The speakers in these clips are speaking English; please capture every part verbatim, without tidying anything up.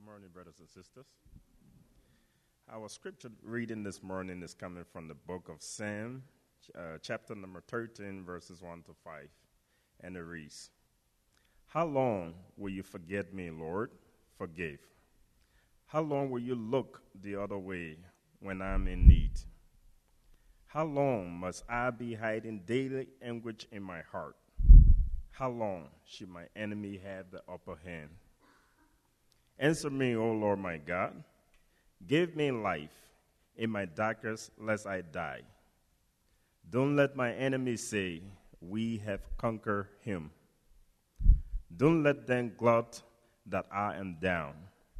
morning, brothers and sisters. Our scripture reading this morning is coming from the book of Psalm, uh, chapter number thirteen, verses one to five, and it reads, "How long will you forget me, Lord? Forgive. How long will you look the other way when I'm in need? How long must I be hiding daily anguish in my heart? How long should my enemy have the upper hand? Answer me, O Lord my God. Give me life in my darkest, lest I die. Don't let my enemies say, we have conquered him. Don't let them gloat that I am down.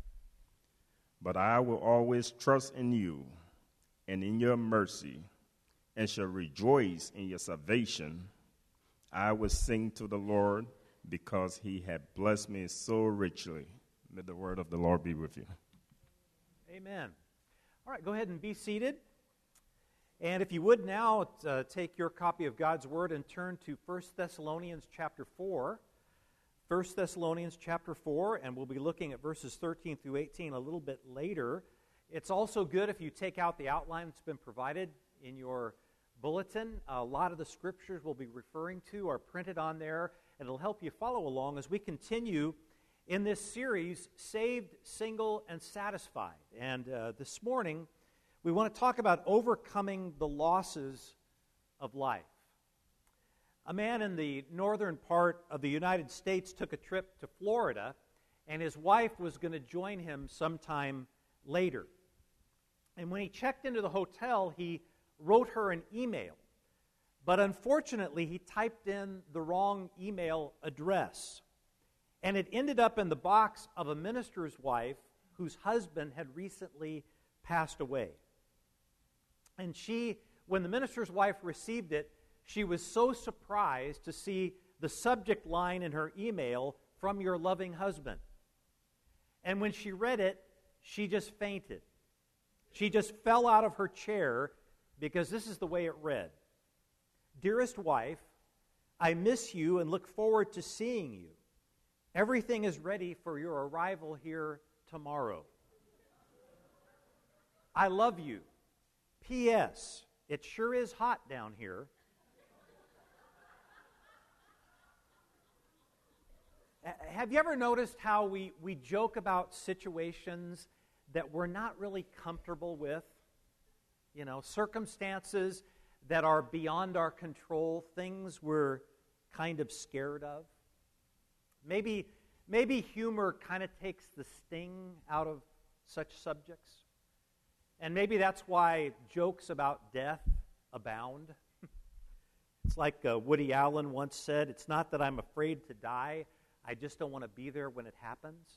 But I will always trust in you and in your mercy, and shall rejoice in your salvation. I will sing to the Lord because he had blessed me so richly." May the word of the Lord be with you. Amen. All right, go ahead and be seated. And if you would now uh, take your copy of God's Word and turn to First Thessalonians chapter four. First Thessalonians chapter four, and we'll be looking at verses thirteen through eighteen a little bit later. It's also good if you take out the outline that's been provided in your bulletin. A lot of the scriptures we'll be referring to are printed on there, and it'll help you follow along as we continue in this series, Saved, Single, and Satisfied. And uh, this morning, we want to talk about overcoming the losses of life. A man in the northern part of the United States took a trip to Florida, and his wife was going to join him sometime later. And when he checked into the hotel, he wrote her an email. But unfortunately, he typed in the wrong email address. And it ended up in the box of a minister's wife whose husband had recently passed away. And she, when the minister's wife received it, she was so surprised to see the subject line in her email, "From your loving husband." And when she read it, she just fainted. She just fell out of her chair because this is the way it read. "Dearest wife, I miss you and look forward to seeing you. Everything is ready for your arrival here tomorrow. I love you. P S It sure is hot down here." Have you ever noticed how we, we joke about situations that we're not really comfortable with? You know, circumstances that are beyond our control, things we're kind of scared of. Maybe, maybe humor kind of takes the sting out of such subjects. And maybe that's why jokes about death abound. It's like uh, Woody Allen once said, "It's not that I'm afraid to die, I just don't want to be there when it happens."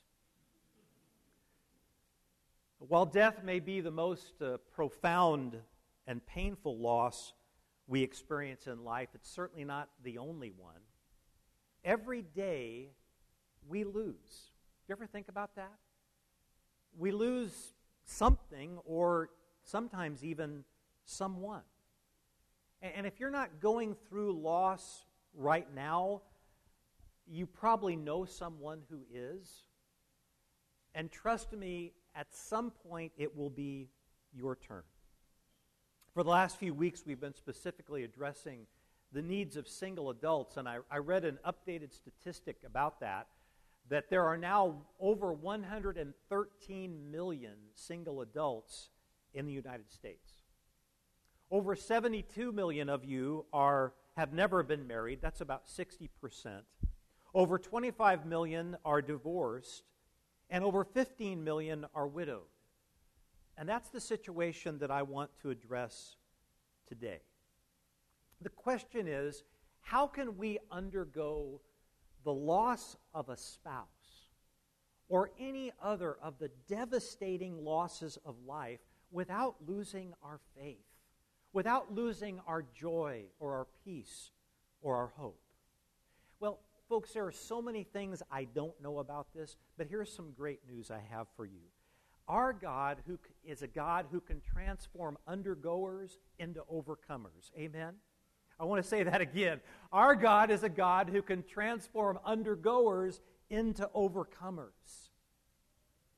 While death may be the most uh, profound and painful loss we experience in life, it's certainly not the only one. Every day we lose. Do you ever think about that? We lose something, or sometimes even someone. And if you're not going through loss right now, you probably know someone who is. And trust me, at some point it will be your turn. For the last few weeks, we've been specifically addressing the needs of single adults, and I, I read an updated statistic about that, that there are now over one hundred thirteen million single adults in the United States. Over seventy-two million of you are have never been married. That's about sixty percent. Over twenty-five million are divorced, and over fifteen million are widowed. And that's the situation that I want to address today. The question is, how can we undergo the loss of a spouse or any other of the devastating losses of life without losing our faith, without losing our joy or our peace or our hope? Well, folks, there are so many things I don't know about this, but here's some great news I have for you. Our God who is a God who can transform undergoers into overcomers. Amen? I want to say that again. Our God is a God who can transform undergoers into overcomers.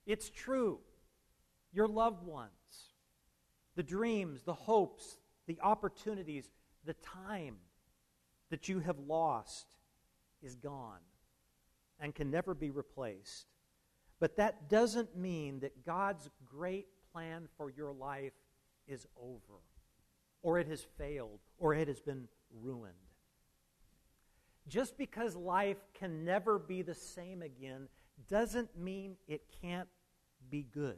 It's true. Your loved ones, the dreams, the hopes, the opportunities, the time that you have lost is gone and can never be replaced. But that doesn't mean that God's great plan for your life is over, or it has failed, or it has been ruined. Just because life can never be the same again doesn't mean it can't be good.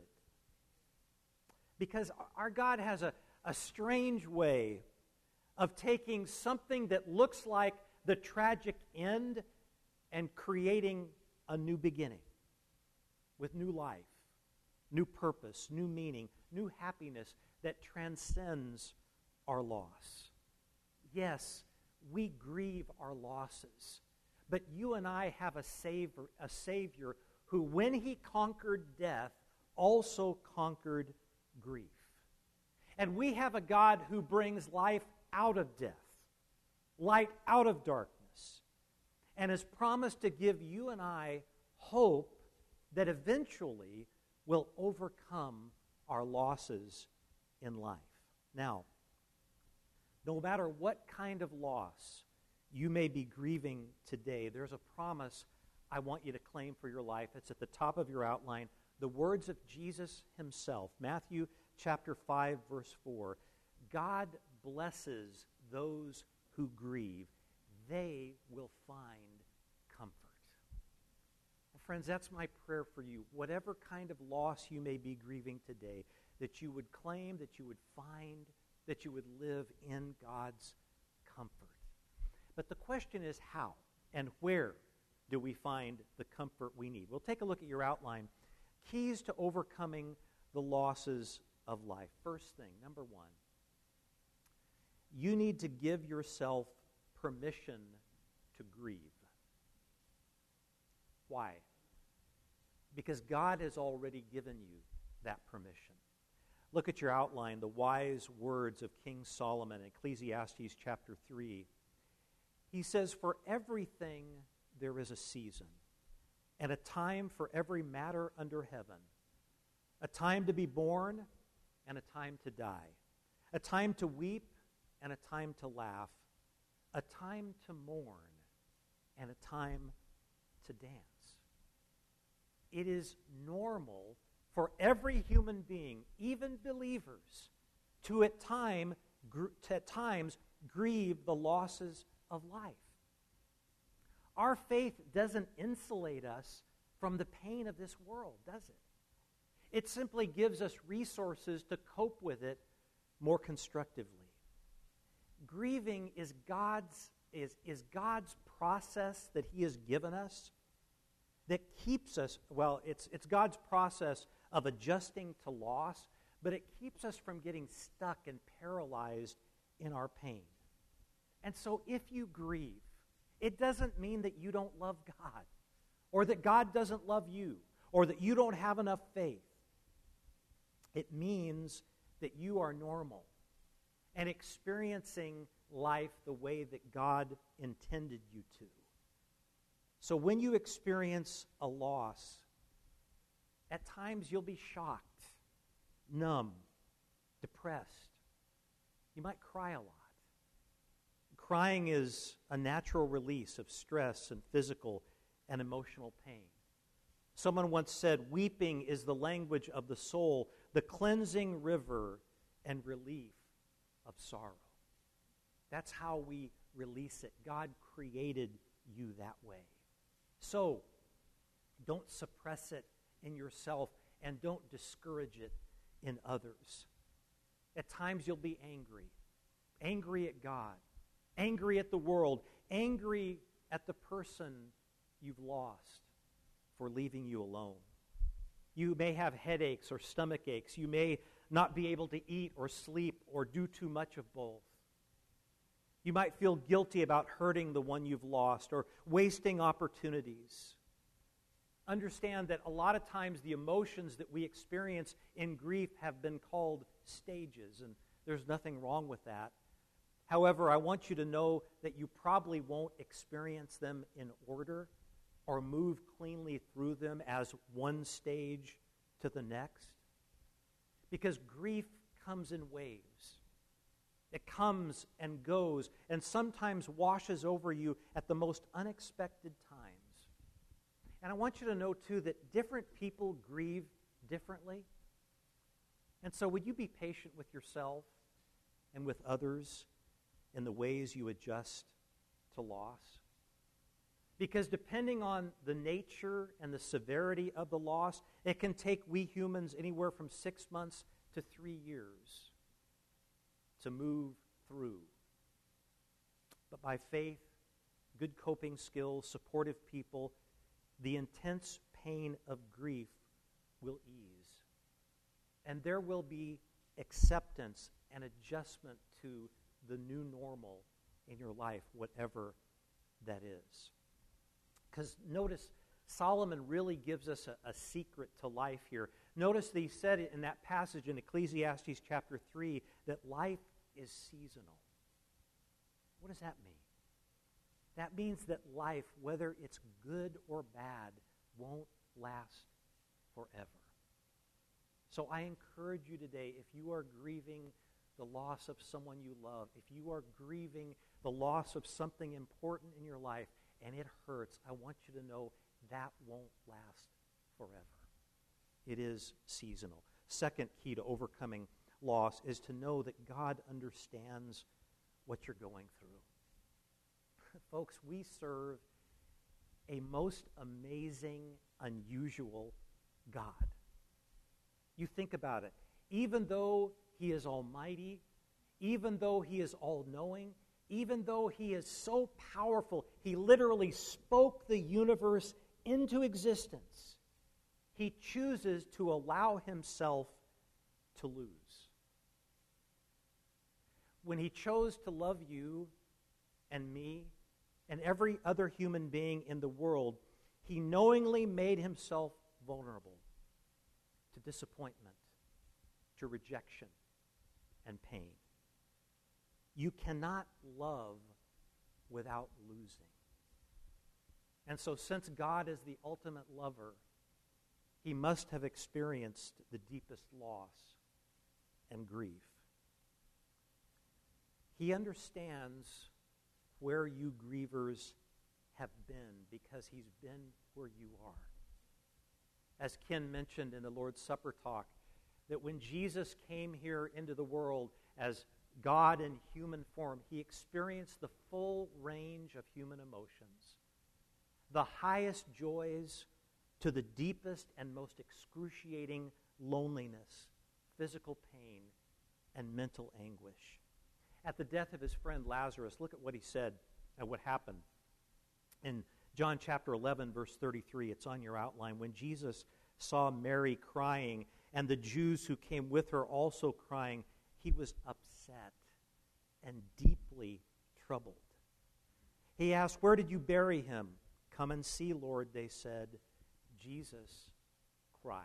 Because our God has a, a strange way of taking something that looks like the tragic end and creating a new beginning with new life, new purpose, new meaning, new happiness that transcends our loss. Yes, we grieve our losses, but you and I have a savior, a Savior who, when he conquered death, also conquered grief. And we have a God who brings life out of death, light out of darkness, and has promised to give you and I hope that eventually will overcome our losses in life. Now, no matter what kind of loss you may be grieving today, there's a promise I want you to claim for your life. It's at the top of your outline. The words of Jesus himself, Matthew chapter five, verse four. God blesses those who grieve. They will find comfort. Well, friends, that's my prayer for you. Whatever kind of loss you may be grieving today, that you would claim, that you would find, that you would live in God's comfort. But the question is how and where do we find the comfort we need? We'll take a look at your outline. Keys to overcoming the losses of life. First thing, number one, you need to give yourself permission to grieve. Why? Because God has already given you that permission. Look at your outline, the wise words of King Solomon in Ecclesiastes chapter three. He says, "For everything there is a season, and a time for every matter under heaven, a time to be born and a time to die, a time to weep and a time to laugh, a time to mourn and a time to dance." It is normal for every human being, even believers, to at, time, gr- to at times grieve the losses of life. Our faith doesn't insulate us from the pain of this world, does it? It simply gives us resources to cope with it more constructively. Grieving is God's, is, is God's process that he has given us that keeps us, well, it's, it's God's process of adjusting to loss, but it keeps us from getting stuck and paralyzed in our pain. And so if you grieve, it doesn't mean that you don't love God, or that God doesn't love you, or that you don't have enough faith. It means that you are normal and experiencing life the way that God intended you to. So when you experience a loss, at times you'll be shocked, numb, depressed. You might cry a lot. Crying is a natural release of stress and physical and emotional pain. Someone once said, weeping is the language of the soul, the cleansing river and relief of sorrow. That's how we release it. God created you that way. So, don't suppress it in yourself and don't discourage it in others. At times you'll be angry. Angry at God. Angry at the world. Angry at the person you've lost for leaving you alone. You may have headaches or stomach aches. You may not be able to eat or sleep or do too much of both. You might feel guilty about hurting the one you've lost or wasting opportunities. Understand that a lot of times the emotions that we experience in grief have been called stages, and there's nothing wrong with that. However, I want you to know that you probably won't experience them in order or move cleanly through them as one stage to the next. Because grief comes in waves. It comes and goes and sometimes washes over you at the most unexpected times. And I want you to know, too, that different people grieve differently. And so would you be patient with yourself and with others in the ways you adjust to loss? Because depending on the nature and the severity of the loss, it can take we humans anywhere from six months to three years to move through. But by faith, good coping skills, supportive people, the intense pain of grief will ease. And there will be acceptance and adjustment to the new normal in your life, whatever that is. Because notice, Solomon really gives us a, a secret to life here. Notice that he said in that passage in Ecclesiastes chapter three that life is seasonal. What does that mean? That means that life, whether it's good or bad, won't last forever. So I encourage you today, if you are grieving the loss of someone you love, if you are grieving the loss of something important in your life, and it hurts, I want you to know that won't last forever. It is seasonal. Second key to overcoming loss is to know that God understands what you're going through. Folks, we serve a most amazing, unusual God. You think about it. Even though He is almighty, even though He is all-knowing, even though He is so powerful, He literally spoke the universe into existence, He chooses to allow Himself to lose. When He chose to love you and me and every other human being in the world, He knowingly made Himself vulnerable to disappointment, to rejection, and pain. You cannot love without losing. And so since God is the ultimate lover, He must have experienced the deepest loss and grief. He understands where you grievers have been because He's been where you are. As Ken mentioned in the Lord's Supper talk, that when Jesus came here into the world as God in human form, He experienced the full range of human emotions, the highest joys to the deepest and most excruciating loneliness, physical pain, and mental anguish. At the death of His friend Lazarus, look at what He said and what happened. In John chapter eleven, verse thirty-three, it's on your outline. When Jesus saw Mary crying and the Jews who came with her also crying, He was upset and deeply troubled. He asked, "Where did you bury him?" "Come and see, Lord," they said. Jesus cried.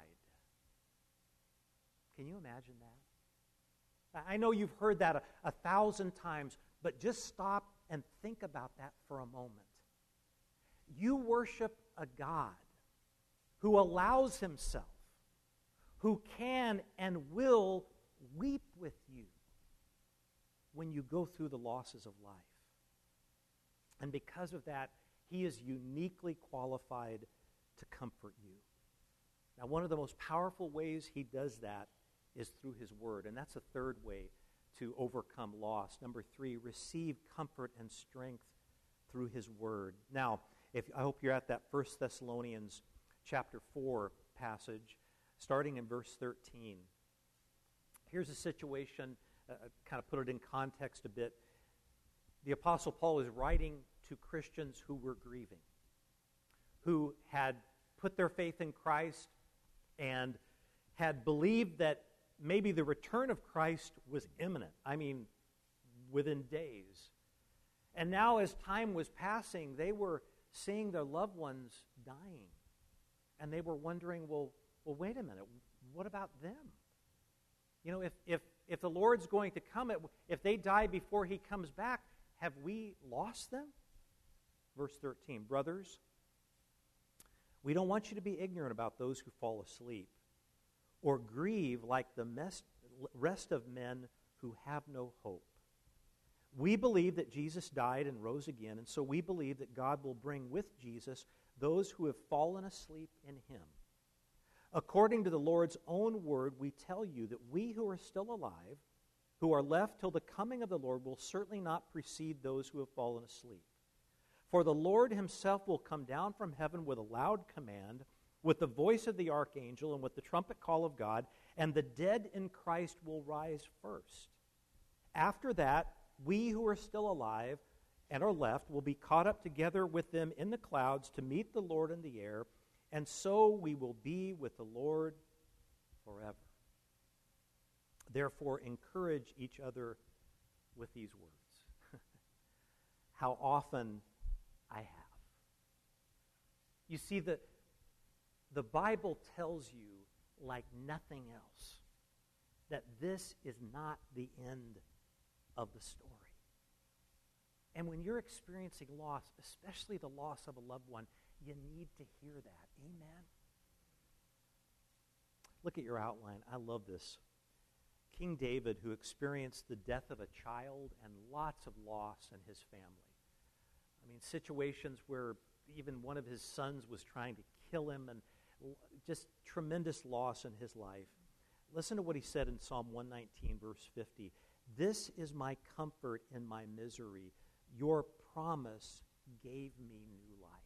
Can you imagine that? I know you've heard that a, a thousand times, but just stop and think about that for a moment. You worship a God who allows Himself, who can and will weep with you when you go through the losses of life. And because of that, He is uniquely qualified to comfort you. Now, one of the most powerful ways He does that is through His Word, and that's a third way to overcome loss. Number three, receive comfort and strength through His Word. Now, if I hope you're at that First Thessalonians chapter four passage, starting in verse thirteen. Here's a situation, uh, kind of put it in context a bit. The Apostle Paul is writing to Christians who were grieving, who had put their faith in Christ and had believed that maybe the return of Christ was imminent. I mean, within days. And now as time was passing, they were seeing their loved ones dying. And they were wondering, well, well, wait a minute, what about them? You know, if, if, if the Lord's going to come, if they die before He comes back, have we lost them? Verse thirteen, brothers, we don't want you to be ignorant about those who fall asleep, or grieve like the mes- rest of men who have no hope. We believe that Jesus died and rose again, and so we believe that God will bring with Jesus those who have fallen asleep in him. According to the Lord's own word, we tell you that we who are still alive, who are left till the coming of the Lord, will certainly not precede those who have fallen asleep. For the Lord himself will come down from heaven with a loud command, with the voice of the archangel, and with the trumpet call of God, and the dead in Christ will rise first. After that, we who are still alive and are left will be caught up together with them in the clouds to meet the Lord in the air, and so we will be with the Lord forever. Therefore, encourage each other with these words. How often I have. You see, the, the Bible tells you, like nothing else, that this is not the end of the story. And when you're experiencing loss, especially the loss of a loved one, you need to hear that. Amen? Look at your outline. I love this. King David, who experienced the death of a child and lots of loss in his family. I mean, situations where even one of his sons was trying to kill him, and just tremendous loss in his life. Listen to what he said in Psalm one nineteen, verse fifty. This is my comfort in my misery. Your promise gave me new life.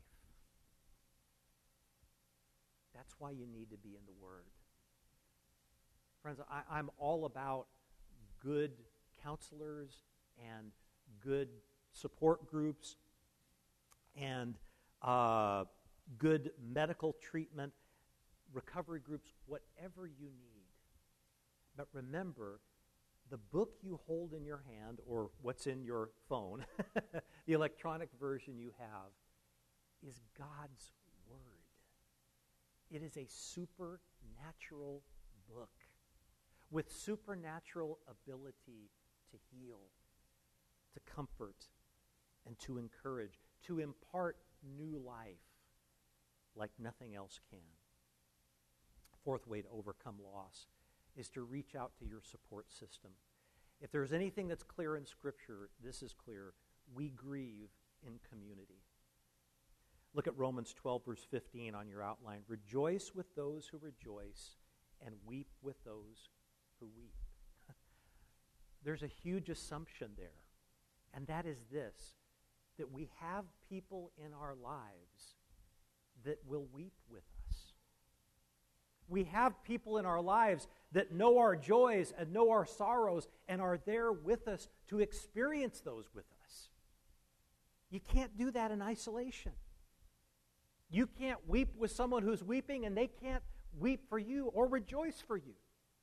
That's why you need to be in the Word. Friends, I, I'm all about good counselors and good support groups and uh, good medical treatment, recovery groups, whatever you need. But remember, the book you hold in your hand, or what's in your phone, the electronic version you have, is God's Word. It is a supernatural book with supernatural ability to heal, to comfort, and to encourage, to impart new life like nothing else can. Fourth way to overcome loss is to reach out to your support system. If there's anything that's clear in Scripture, this is clear. We grieve in community. Look at Romans twelve, verse fifteen on your outline. Rejoice with those who rejoice, and weep with those who weep. There's a huge assumption there, and that is this, that we have people in our lives that will weep with us. We have people in our lives that know our joys and know our sorrows and are there with us to experience those with us. You can't do that in isolation. You can't weep with someone who's weeping and they can't weep for you or rejoice for you.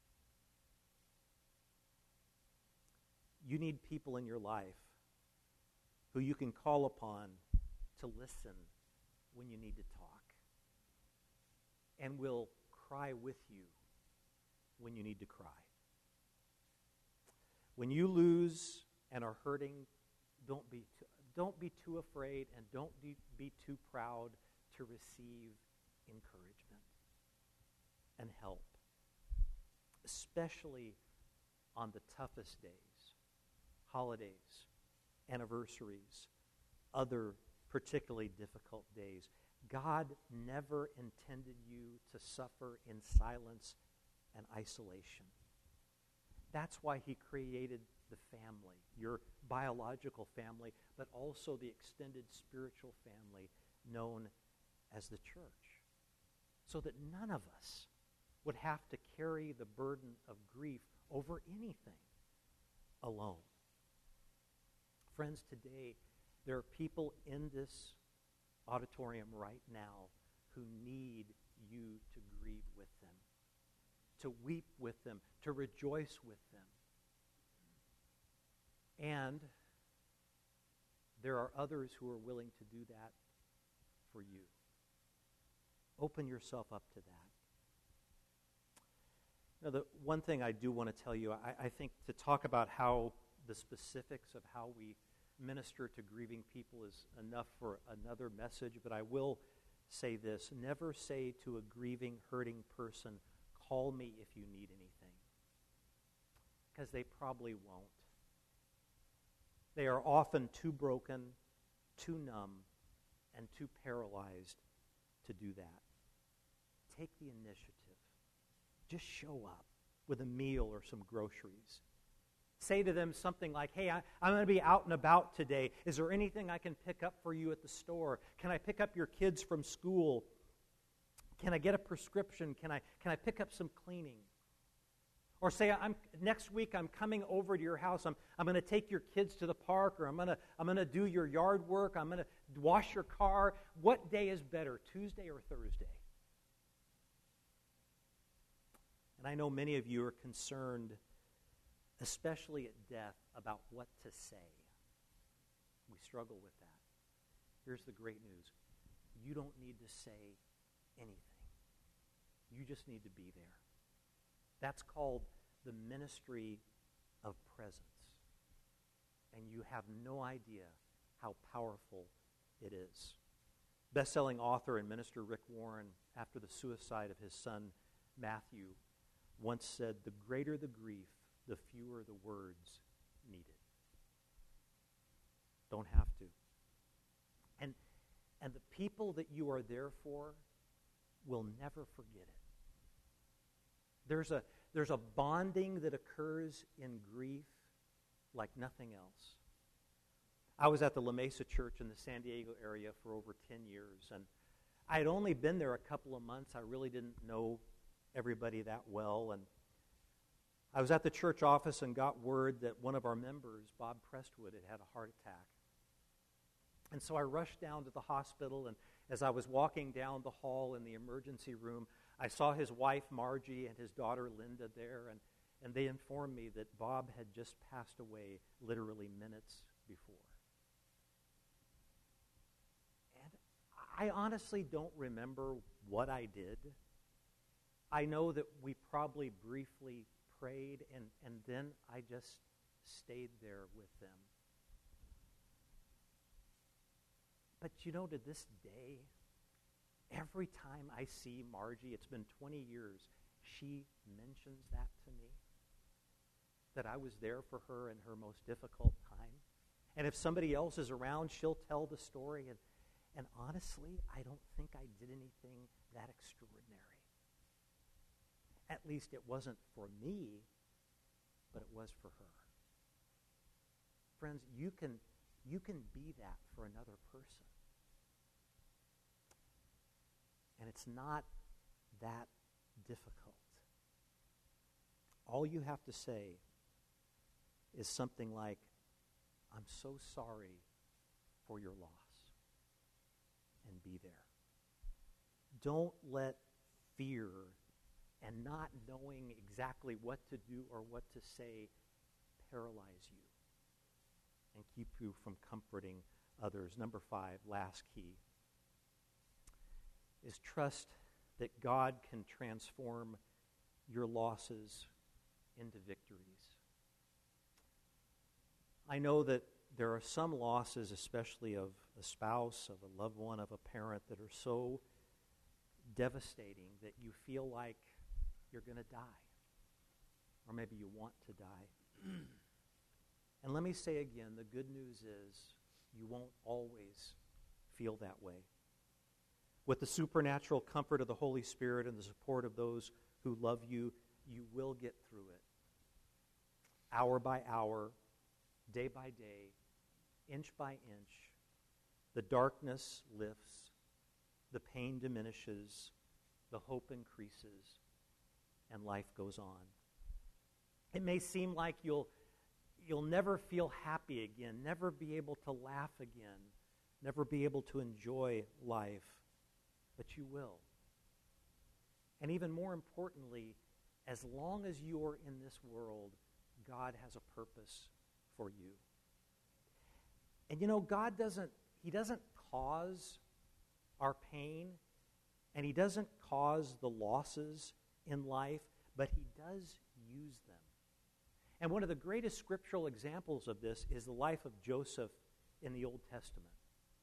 You need people in your life who you can call upon to listen when you need to talk, and will cry with you when you need to cry. When you lose and are hurting, don't be too, don't be too afraid, and don't be, be too proud to receive encouragement and help, especially on the toughest days. Holidays, anniversaries, other particularly difficult days. God never intended you to suffer in silence and isolation. That's why he created the family, your biological family, but also the extended spiritual family known as the church, so that none of us would have to carry the burden of grief over anything alone. Friends, today, there are people in this auditorium right now who need you to grieve with them, to weep with them, to rejoice with them. And there are others who are willing to do that for you. Open yourself up to that. Now, the one thing I do want to tell you, I, I think to talk about how the specifics of how we minister to grieving people is enough for another message, but I will say this. Never say to a grieving, hurting person, call me if you need anything. Because they probably won't. They are often too broken, too numb, and too paralyzed to do that. Take the initiative. Just show up with a meal or some groceries. Say to them something like, hey, I, I'm going to be out and about today. Is there anything I can pick up for you at the store? Can I pick up your kids from school? Can I get a prescription? Can I, can I pick up some cleaning? Or say, I'm, next week I'm coming over to your house. I'm, I'm going to take your kids to the park, or I'm going to, I'm going to do your yard work. I'm going to wash your car. What day is better, Tuesday or Thursday? And I know many of you are concerned, especially at death, about what to say. We struggle with that. Here's the great news. You don't need to say anything. You just need to be there. That's called the ministry of presence. And you have no idea how powerful it is. Best-selling author and minister Rick Warren, after the suicide of his son Matthew, once said, the greater the grief, the fewer the words needed. Don't have to. And, and the people that you are there for will never forget it. There's a, there's a bonding that occurs in grief like nothing else. I was at the La Mesa Church in the San Diego area for over ten years, and I had only been there a couple of months. I really didn't know everybody that well, and I was at the church office and got word that one of our members, Bob Prestwood, had had a heart attack. And so I rushed down to the hospital, and as I was walking down the hall in the emergency room, I saw his wife, Margie, and his daughter, Linda, there, and, and they informed me that Bob had just passed away literally minutes before. And I honestly don't remember what I did. I know that we probably briefly prayed, and, and then I just stayed there with them. But you know, to this day, every time I see Margie, it's been twenty years, she mentions that to me, that I was there for her in her most difficult time. And if somebody else is around, she'll tell the story. And, and honestly, I don't think I did anything that extraordinary. At least it wasn't for me, but it was for her. Friends, you can, you can be that for another person. And it's not that difficult. All you have to say is something like, I'm so sorry for your loss, and be there. Don't let fear and not knowing exactly what to do or what to say paralyze you and keep you from comforting others. Number five, last key, is trust that God can transform your losses into victories. I know that there are some losses, especially of a spouse, of a loved one, of a parent, that are so devastating that you feel like you're going to die. Or maybe you want to die. And let me say again, the good news is you won't always feel that way. With the supernatural comfort of the Holy Spirit and the support of those who love you, you will get through it. Hour by hour, day by day, inch by inch, the darkness lifts, the pain diminishes, the hope increases, and life goes on. It may seem like you'll, you'll never feel happy again, never be able to laugh again, never be able to enjoy life. But you will. And even more importantly, as long as you are in this world, God has a purpose for you. And you know, God doesn't, He doesn't cause our pain, and He doesn't cause the losses in life, but He does use them. And one of the greatest scriptural examples of this is the life of Joseph in the Old Testament.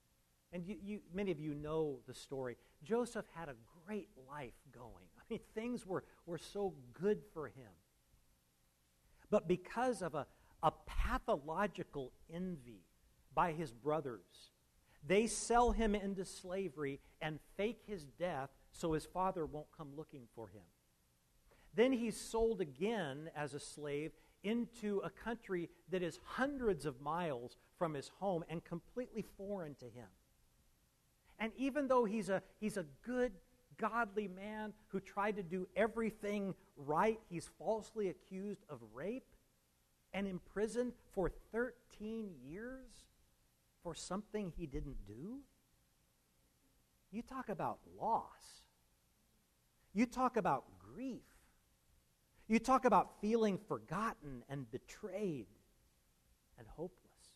And you, you, many of you know the story. Joseph had a great life going. I mean, things were, were so good for him. But because of a, a pathological envy by his brothers, they sell him into slavery and fake his death so his father won't come looking for him. Then he's sold again as a slave into a country that is hundreds of miles from his home and completely foreign to him. And even though he's a, he's a good, godly man who tried to do everything right, he's falsely accused of rape and imprisoned for thirteen years for something he didn't do. You talk about loss. You talk about grief. You talk about feeling forgotten and betrayed and hopeless.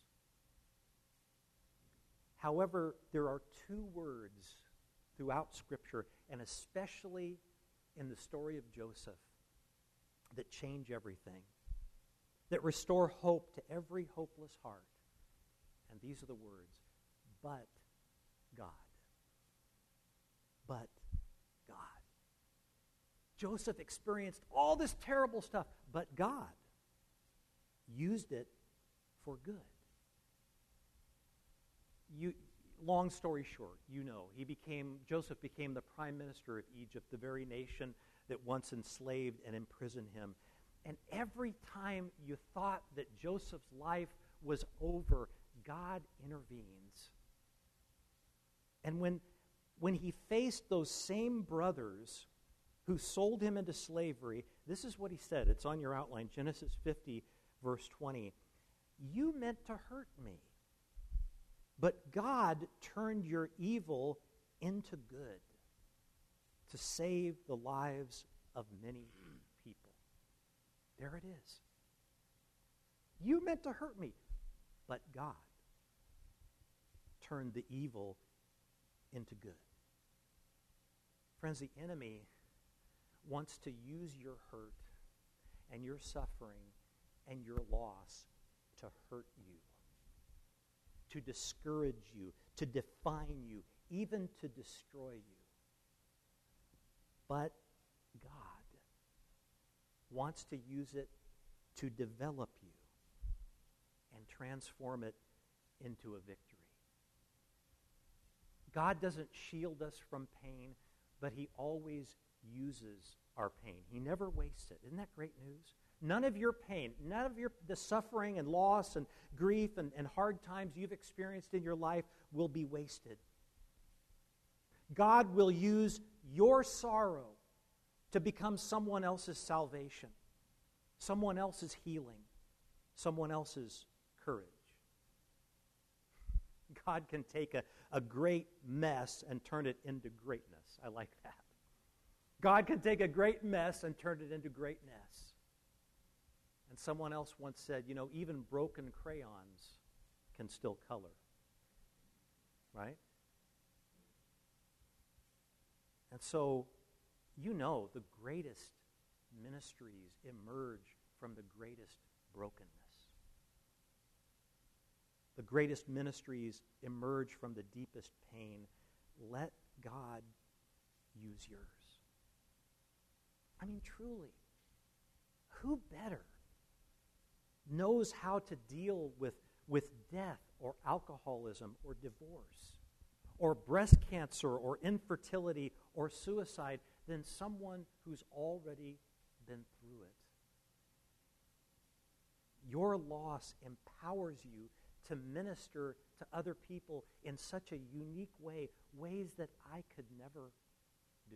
However, there are two words throughout Scripture, and especially in the story of Joseph, that change everything, that restore hope to every hopeless heart. And these are the words, but God. But God. Joseph experienced all this terrible stuff, but God used it for good. You, long story short, you know, he became, Joseph became the prime minister of Egypt, the very nation that once enslaved and imprisoned him. And every time you thought that Joseph's life was over, God intervenes. And when, when he faced those same brothers who sold him into slavery, this is what he said. It's on your outline, Genesis fifty, verse twenty. You meant to hurt me, but God turned your evil into good to save the lives of many people. There it is. You meant to hurt me, but God turned the evil into good. Friends, the enemy wants to use your hurt and your suffering and your loss to hurt you, to discourage you, to define you, even to destroy you. But God wants to use it to develop you and transform it into a victory. God doesn't shield us from pain, but he always uses our pain. He never wastes it. Isn't that great news? None of your pain, none of your the suffering and loss and grief and, and hard times you've experienced in your life will be wasted. God will use your sorrow to become someone else's salvation, someone else's healing, someone else's courage. God can take a, a great mess and turn it into greatness. I like that. God can take a great mess and turn it into greatness. And someone else once said, you know, even broken crayons can still color. Right? And so, you know, the greatest ministries emerge from the greatest brokenness. The greatest ministries emerge from the deepest pain. Let God use yours. I mean, truly, who better knows how to deal with, with death or alcoholism or divorce or breast cancer or infertility or suicide than someone who's already been through it? Your loss empowers you to minister to other people in such a unique way, ways that I could never do.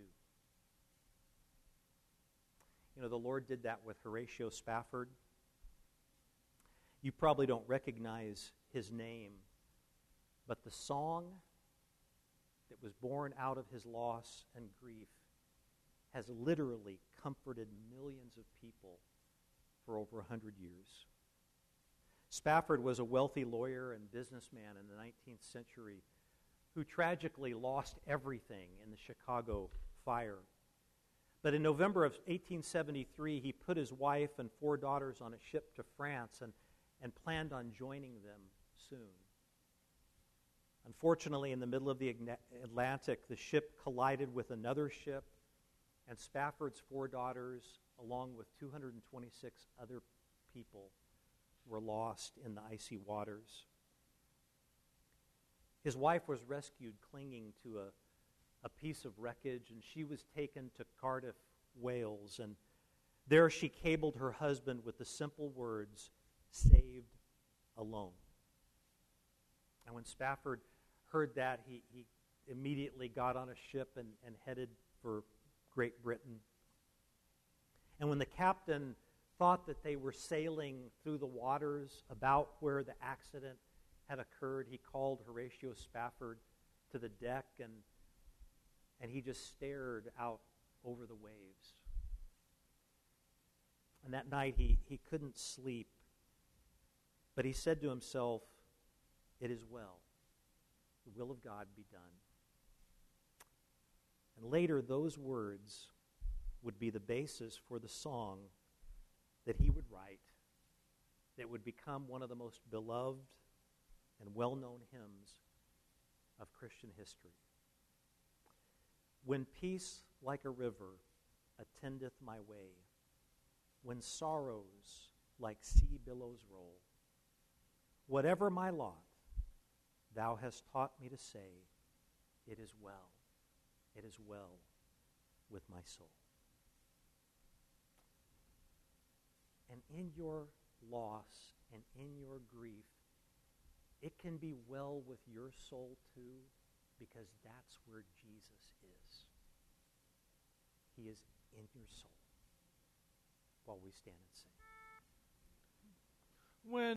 You know, the Lord did that with Horatio Spafford. You probably don't recognize his name, but the song that was born out of his loss and grief has literally comforted millions of people for over a hundred years. Spafford was a wealthy lawyer and businessman in the nineteenth century who tragically lost everything in the Chicago fire. But in November of eighteen seventy-three, he put his wife and four daughters on a ship to France and, and planned on joining them soon. Unfortunately, in the middle of the Atlantic, the ship collided with another ship, and Spafford's four daughters, along with two hundred twenty-six other people, were lost in the icy waters. His wife was rescued clinging to a, a piece of wreckage, and she was taken to Cardiff, Wales, and there she cabled her husband with the simple words, "Saved alone." And when Spafford heard that, he, he immediately got on a ship and, and headed for Great Britain. And when the captain thought that they were sailing through the waters about where the accident had occurred, he called Horatio Spafford to the deck, and, and he just stared out over the waves. And that night he, he couldn't sleep, but he said to himself, "It is well. The will of God be done." And later, those words would be the basis for the song that he would write that would become one of the most beloved and well-known hymns of Christian history. When peace like a river attendeth my way, when sorrows like sea billows roll, whatever my lot, thou hast taught me to say, it is well, it is well with my soul. And in your loss and in your grief, it can be well with your soul too, because that's where Jesus is. He is in your soul. While we stand and sing. When